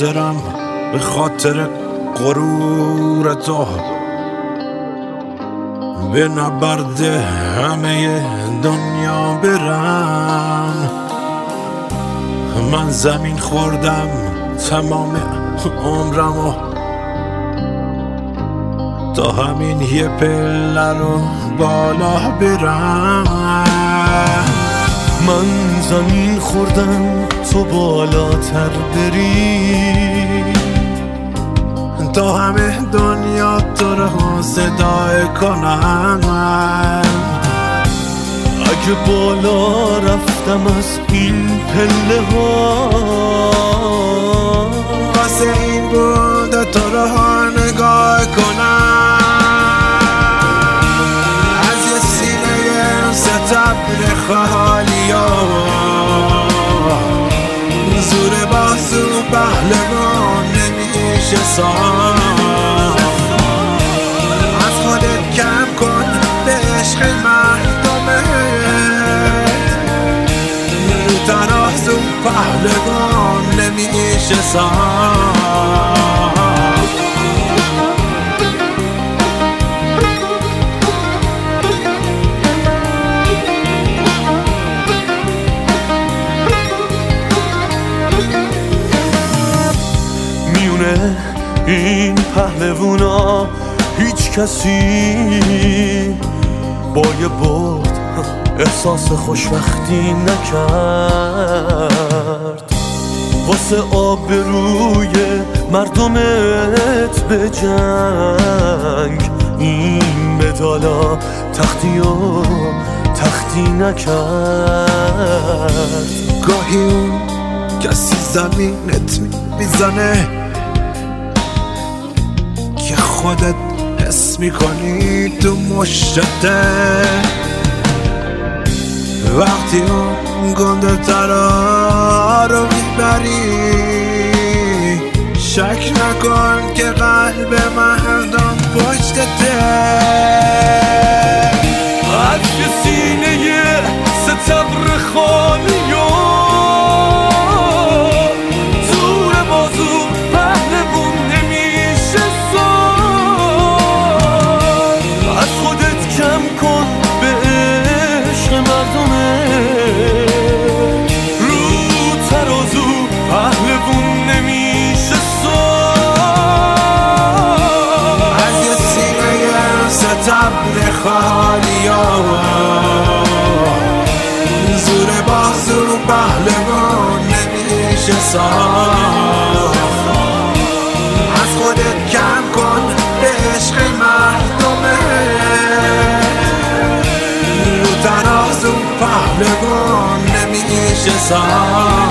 حاضرم به خاطر غرور تو به نبرد همه دنیا برم. من زمین خوردم تمام عمرمو تا همین یه پله رو بالا برم. من زمین خوردم تو بالاتر بری تا همه دنیا تو رو صدای کنم. اگه بالا رفتم از این پله ها واسه این بود تو رو نگاه کنم. از یه سینه ستبر خالی ها زور بازو پهلوان نمیشه ساخت. از خودت کم کن به عشق مردمت رو ترازو پهلوان نمیشه ساخت. میونه این پهلوونا هیچ کسی با یه برد احساس خوشبختی نکرد. واسه آبروی مردمت به جنگ این مدالا تختی نکرد. گاهی اون کسی زمینت میزنه که خودت حس میکنی تو مشته. وقتی اون گنده ترا رو میبری شک نکن که قلب مردم پشتته. از یه سینه ستبر خالی زور بازو پهلوون نمیشه ساخت. از خودت کم کن به عشق مردمت رو ترازو پهلوون نمیشه ساخت. از یه سینه ستبر خالی زور بازو پهلوان نمیشه ساخت. از خودت کم کن به عشق مردمت رو ترازو پهلوان نمیشه ساخت.